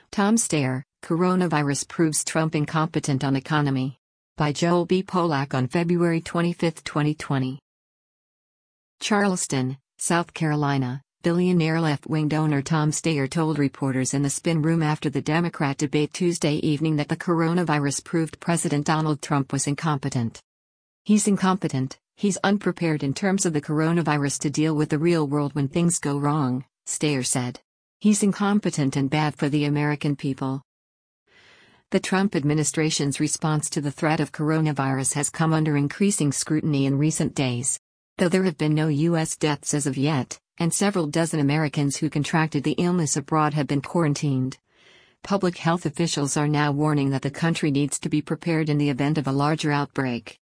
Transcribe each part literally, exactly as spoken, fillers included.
Tom Steyer, Coronavirus Proves Trump Incompetent on Economy. By Joel B. Polak on February twenty-fifth, twenty twenty. Charleston, South Carolina, billionaire left-wing donor Tom Steyer told reporters in the spin room after the Democrat debate Tuesday evening that the coronavirus proved President Donald Trump was incompetent. He's incompetent, he's unprepared in terms of the coronavirus to deal with the real world when things go wrong, Steyer said. He's incompetent and bad for the American people. The Trump administration's response to the threat of coronavirus has come under increasing scrutiny in recent days. Though there have been no U S deaths as of yet, and several dozen Americans who contracted the illness abroad have been quarantined, public health officials are now warning that the country needs to be prepared in the event of a larger outbreak.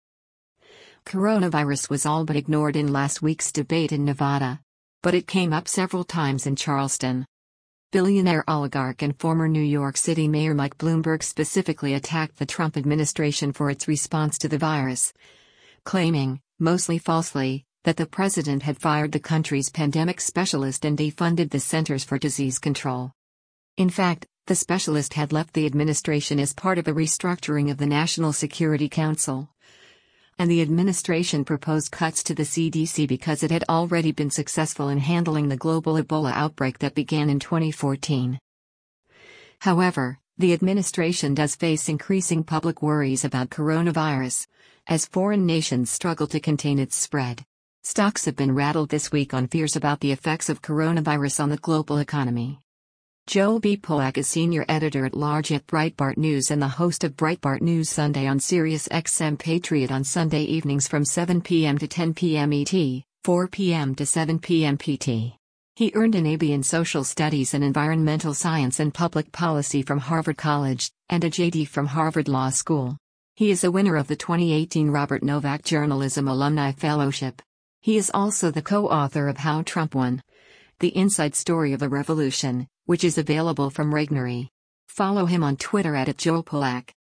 Coronavirus was all but ignored in last week's debate in Nevada, but it came up several times in Charleston. Billionaire oligarch and former New York City Mayor Mike Bloomberg specifically attacked the Trump administration for its response to the virus, claiming, mostly falsely, that the president had fired the country's pandemic specialist and defunded the Centers for Disease Control. In fact, the specialist had left the administration as part of a restructuring of the National Security Council, and the administration proposed cuts to the C D C because it had already been successful in handling the global Ebola outbreak that began in twenty fourteen. However, the administration does face increasing public worries about coronavirus, as foreign nations struggle to contain its spread. Stocks have been rattled this week on fears about the effects of coronavirus on the global economy. Joel B. Polak is senior editor-at-large at Breitbart News and the host of Breitbart News Sunday on Sirius X M Patriot on Sunday evenings from seven p m to ten p m E T, four p m to seven p m P T. He earned an A B in Social Studies and Environmental Science and Public Policy from Harvard College, and a J D from Harvard Law School. He is a winner of the twenty eighteen Robert Novak Journalism Alumni Fellowship. He is also the co-author of How Trump Won: The Inside Story of a Revolution, which is available from Regnery. Follow him on Twitter at Joel Polak.